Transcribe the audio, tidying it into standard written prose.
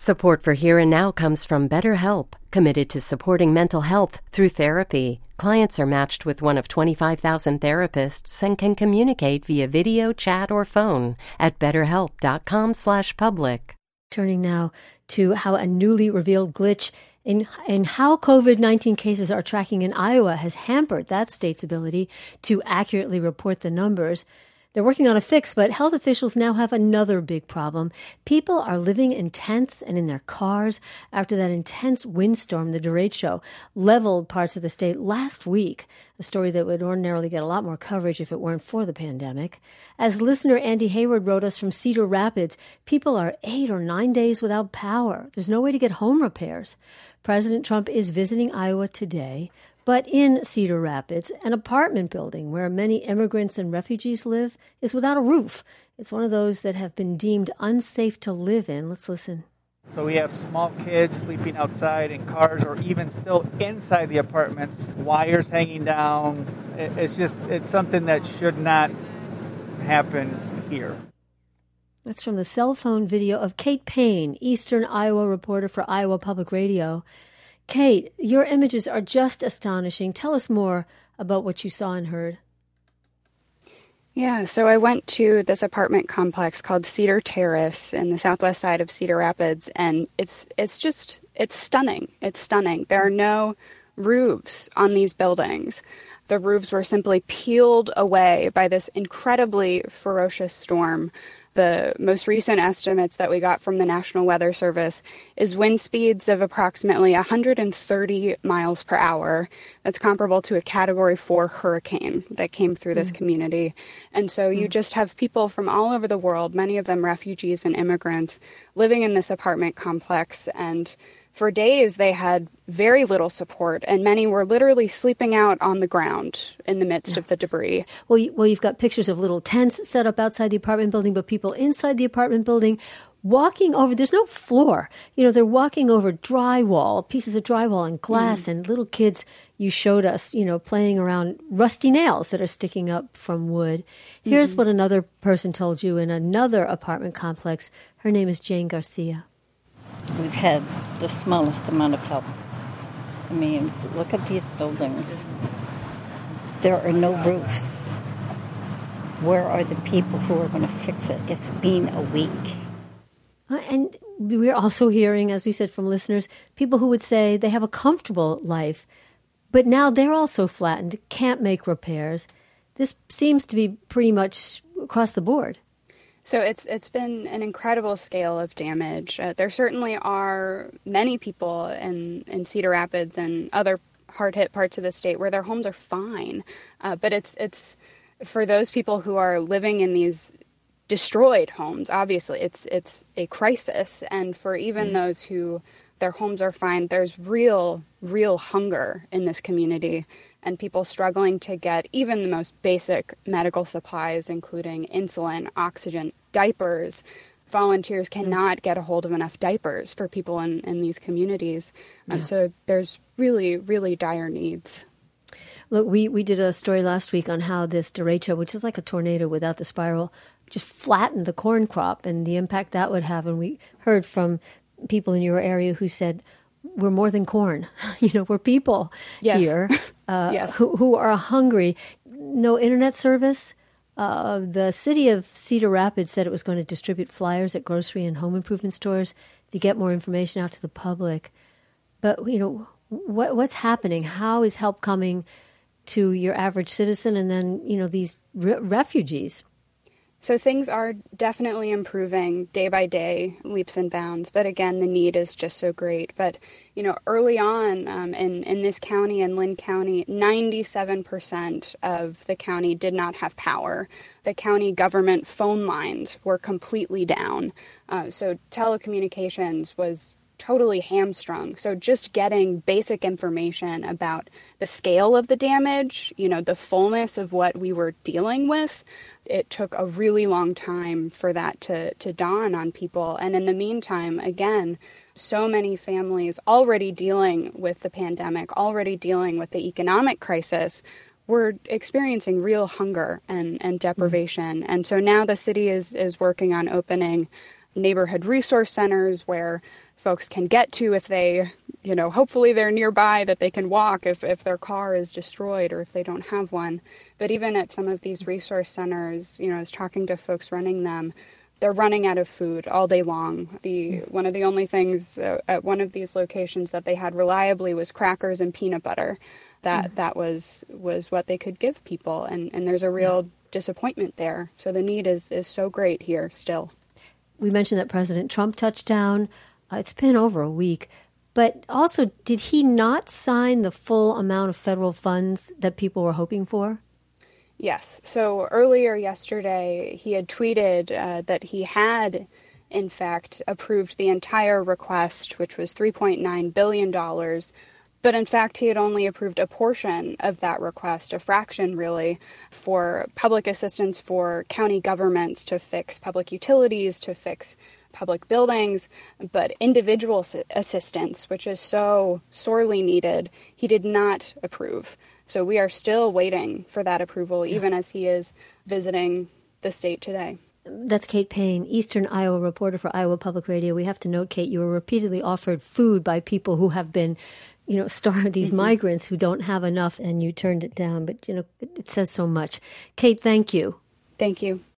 Support for Here and Now comes from BetterHelp, committed to supporting mental health through therapy. Clients are matched with one of 25,000 therapists and can communicate via video, chat, or phone at betterhelp.com/public. Turning now to how a newly revealed glitch in how COVID-19 cases are tracking in Iowa has hampered that state's ability to accurately report the numbers. They're working on a fix, but health officials now have another big problem. People are living in tents and in their cars after that intense windstorm, the derecho, leveled parts of the state last week, a story that would ordinarily get a lot more coverage if it weren't for the pandemic. As listener Andy Hayward wrote us from Cedar Rapids, people are 8 or 9 days without power. There's no way to get home repairs. President Trump is visiting Iowa today. But in Cedar Rapids, an apartment building where many immigrants and refugees live is without a roof. It's one of those that have been deemed unsafe to live in. Let's listen. So we have small kids sleeping outside in cars or even still inside the apartments, wires hanging down. It's something that should not happen here. That's from the cell phone video of Kate Payne, Eastern Iowa reporter for Iowa Public Radio. Kate, your images are just astonishing. Tell us more about what you saw and heard. Yeah, so I went to this apartment complex called Cedar Terrace in the southwest side of Cedar Rapids, and it's stunning. It's stunning. There are no roofs on these buildings. The roofs were simply peeled away by this incredibly ferocious storm. The most recent estimates that we got from the National Weather Service is wind speeds of approximately 130 miles per hour. That's comparable to a Category 4 hurricane that came through this community. And so you just have people from all over the world, many of them refugees and immigrants, living in this apartment complex. And for days, they had very little support, and many were literally sleeping out on the ground in the midst of the debris. Well, you've got pictures of little tents set up outside the apartment building, but people inside the apartment building walking over. There's no floor. They're walking over drywall, pieces of drywall and glass, and little kids, you showed us, playing around rusty nails that are sticking up from wood. Here's what another person told you in another apartment complex. Her name is Jane Garcia. We've had the smallest amount of help. I mean, look at these buildings. There are no roofs. Where are the people who are going to fix it? It's been a week. And we're also hearing, as we said from listeners, people who would say they have a comfortable life, but now they're also flattened, can't make repairs. This seems to be pretty much across the board. So it's been an incredible scale of damage. There certainly are many people in Cedar Rapids and other hard-hit parts of the state where their homes are fine. But it's for those people who are living in these destroyed homes, obviously, it's a crisis. And for even those who their homes are fine, there's real hunger in this community. And people struggling to get even the most basic medical supplies, including insulin, oxygen, diapers. Volunteers cannot get a hold of enough diapers for people in these communities. So there's really, really dire needs. Look, we did a story last week on how this derecho, which is like a tornado without the spiral, just flattened the corn crop and the impact that would have. And we heard from people in your area who said, we're more than corn. We're people here who are hungry. No internet service. The city of Cedar Rapids said it was going to distribute flyers at grocery and home improvement stores to get more information out to the public. But, what's happening? How is help coming to your average citizen and then, these refugees? So things are definitely improving day by day, leaps and bounds. But again, the need is just so great. But, early on in this county and Lynn County, 97% of the county did not have power. The county government phone lines were completely down. So telecommunications was totally hamstrung. So just getting basic information about the scale of the damage, the fullness of what we were dealing with, it took a really long time for that to dawn on people. And in the meantime, again, so many families already dealing with the pandemic, already dealing with the economic crisis, were experiencing real hunger and deprivation. And so now the city is working on opening neighborhood resource centers where folks can get to if they, hopefully they're nearby, that they can walk if their car is destroyed or if they don't have one. But even at some of these resource centers, I was talking to folks running them, they're running out of food all day long. One of the only things at one of these locations that they had reliably was crackers and peanut butter. That was what they could give people. And there's a real disappointment there. So the need is so great here still. We mentioned that President Trump touched down. It's been over a week. But also, did he not sign the full amount of federal funds that people were hoping for? Yes. So earlier yesterday, he had tweeted that he had, in fact, approved the entire request, which was $3.9 billion. But in fact, he had only approved a portion of that request, a fraction really, for public assistance for county governments to fix public utilities, to fix public buildings, but individual assistance, which is so sorely needed, he did not approve. So we are still waiting for that approval, even as he is visiting the state today. That's Kate Payne, Eastern Iowa reporter for Iowa Public Radio. We have to note, Kate, you were repeatedly offered food by people who have been, starved, these migrants who don't have enough, and you turned it down. But, it says so much. Kate, thank you. Thank you.